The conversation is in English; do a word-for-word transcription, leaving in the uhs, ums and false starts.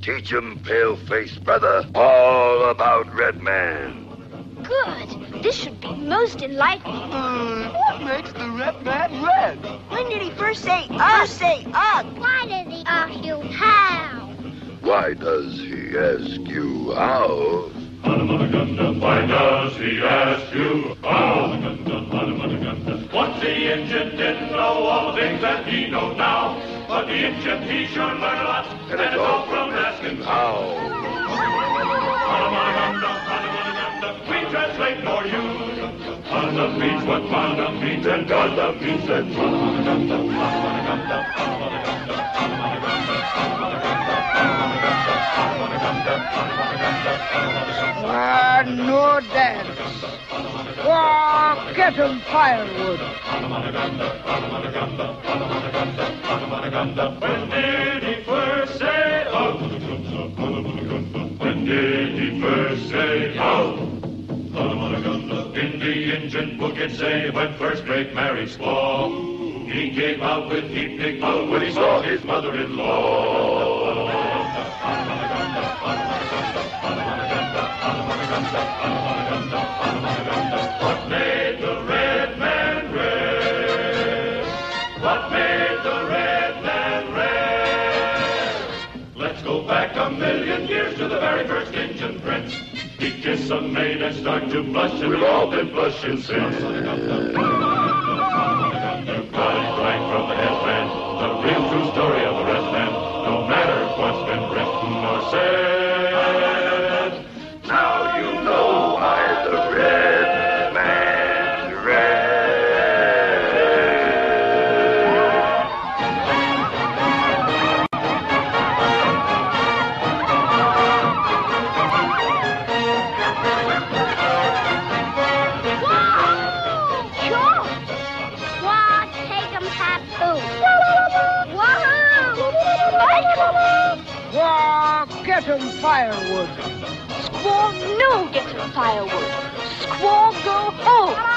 Teach him, pale-faced brother, all about Red Man. Good. This should be most enlightening. Uh, what makes the Red Man red? When did he first say ugh? First say ugh? Why did he ask you how? Why does he ask you how? Why does he ask you how? Once the engine didn't know all the things that he knows now, but the engine he sure learned a lot, and it's all from asking how. We translate for you. Panda means what Panda means, and Ganda means that. Ah, no dance. Oh, get him firewood. When did he first say oh? When did he first say oh? In the engine book it say when first great Mary squaw, he came out with heap big mouth when he saw his mother-in-law. What made the Red Man red? What made the Red Man red? Let's go back a million years to the very first engine prince. He kissed some maid and started to blush, and we've all been blushing since. You got it right from the headman, the real true story of the Red Man, no matter what's been written or said. Now you know why the Red Man's red. Oh, get him firewood. Squaw, no get him firewood. Squaw, go home.